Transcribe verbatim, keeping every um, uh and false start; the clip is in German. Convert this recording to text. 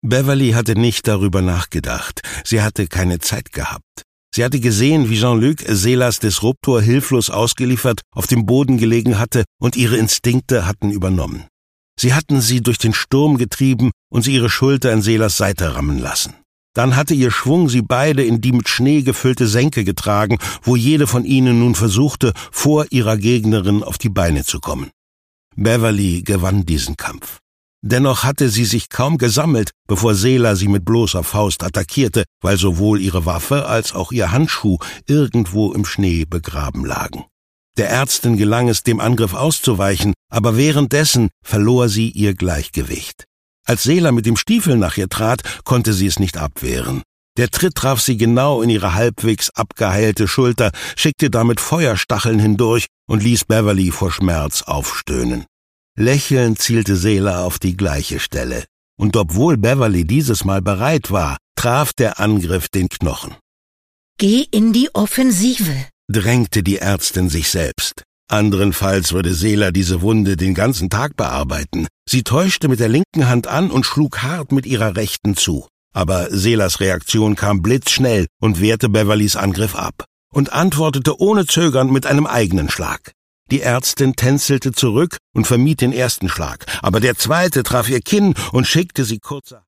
Beverly hatte nicht darüber nachgedacht. Sie hatte keine Zeit gehabt. Sie hatte gesehen, wie Jean-Luc Selas Disruptor hilflos ausgeliefert auf dem Boden gelegen hatte und ihre Instinkte hatten übernommen. Sie hatten sie durch den Sturm getrieben und sie ihre Schulter in Selas Seite rammen lassen. Dann hatte ihr Schwung sie beide in die mit Schnee gefüllte Senke getragen, wo jede von ihnen nun versuchte, vor ihrer Gegnerin auf die Beine zu kommen. Beverly gewann diesen Kampf. Dennoch hatte sie sich kaum gesammelt, bevor Sela sie mit bloßer Faust attackierte, weil sowohl ihre Waffe als auch ihr Handschuh irgendwo im Schnee begraben lagen. Der Ärztin gelang es, dem Angriff auszuweichen, aber währenddessen verlor sie ihr Gleichgewicht. Als Sela mit dem Stiefel nach ihr trat, konnte sie es nicht abwehren. Der Tritt traf sie genau in ihre halbwegs abgeheilte Schulter, schickte damit Feuerstacheln hindurch und ließ Beverly vor Schmerz aufstöhnen. Lächelnd zielte Sela auf die gleiche Stelle. Und obwohl Beverly dieses Mal bereit war, traf der Angriff den Knochen. »Geh in die Offensive«, drängte die Ärztin sich selbst. Anderenfalls würde Sela diese Wunde den ganzen Tag bearbeiten. Sie täuschte mit der linken Hand an und schlug hart mit ihrer rechten zu. Aber Selas Reaktion kam blitzschnell und wehrte Beverlys Angriff ab und antwortete ohne Zögern mit einem eigenen Schlag. Die Ärztin tänzelte zurück und vermied den ersten Schlag, aber der zweite traf ihr Kinn und schickte sie kurzer